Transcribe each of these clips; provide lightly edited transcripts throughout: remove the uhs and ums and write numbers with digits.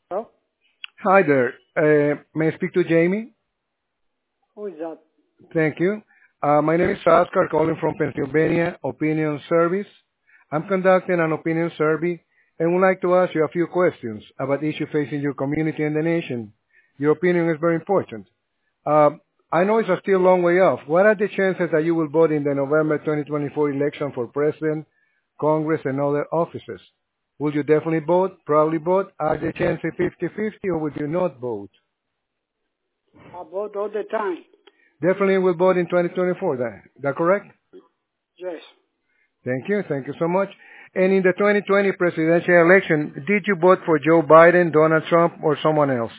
Hello? Hi there. May I speak to Jamie? Who is that? Thank you. My name is Oscar, calling from Pennsylvania Opinion Service. I'm conducting an opinion survey and would like to ask you a few questions about issues facing your community and the nation. Your opinion is very important. Uh, I know it's still a long way off. What are the chances that you will vote in the November 2024 election for president, Congress, and other offices? Will you definitely vote, probably vote? Are the chances 50-50 or would you not vote? I vote all the time. Definitely will vote in 2024. That correct? Yes. Thank you. Thank you so much. And in the 2020 presidential election, did you vote for Joe Biden, Donald Trump, or someone else?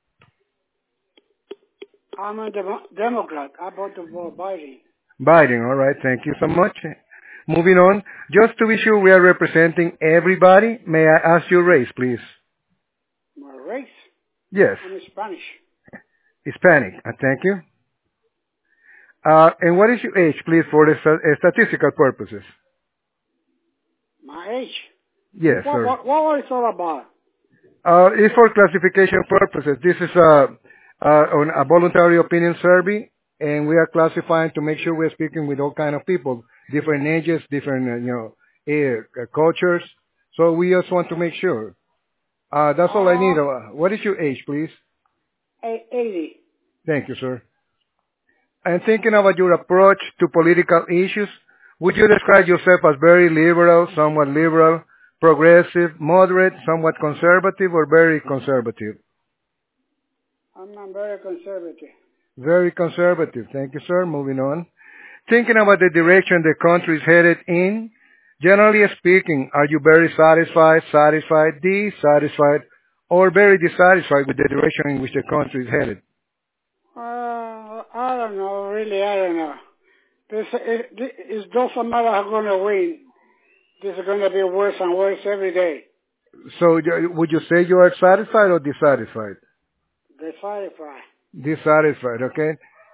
I'm a Democrat. I vote for Biden. Biden. All right. Thank you so much. Moving on. Just to be sure we are representing everybody, may I ask your race, please? My race? Yes. I'm Spanish. Hispanic. Thank you. And what is your age, please, for the statistical purposes? My age? Yes, sir. What was it all about? It's for classification purposes. This is a voluntary opinion survey, and we are classifying to make sure we're speaking with all kind of people, different ages, different cultures. So we just want to make sure. That's all I need. What is your age, please? 80. Thank you, sir. And thinking about your approach to political issues, would you describe yourself as very liberal, progressive, moderate, somewhat conservative, or very conservative? I'm not very conservative. Very conservative. Thank you, sir. Moving on. Thinking about the direction the country is headed in, generally speaking, are you very satisfied, dissatisfied, or very dissatisfied with the direction in which the country is headed? I don't know. Really, I don't know. It doesn't matter who's going to win. This is going to be worse and worse every day. So would you say you are satisfied or dissatisfied? Dissatisfied. Dissatisfied, okay?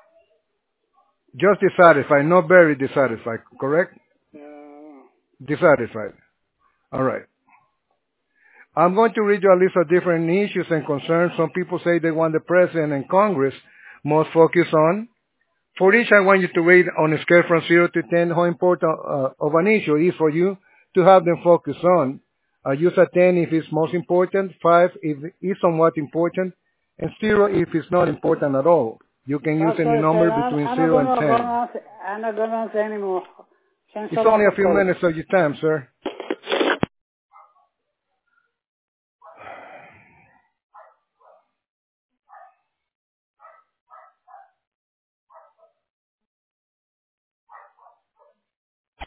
Just dissatisfied, not very dissatisfied, correct? Dissatisfied. All right. I'm going to read you a list of different issues and concerns. Some people say they want the president and Congress most focus on. For each, I want you to rate on a scale from 0 to 10 how important of an issue is for you to have them focus on. Use a 10 if it's most important, 5 if it's somewhat important, and 0 if it's not important at all. You can use any number between 0 and 10. I'm not going to answer anymore. It's only a few minutes of your time, sir.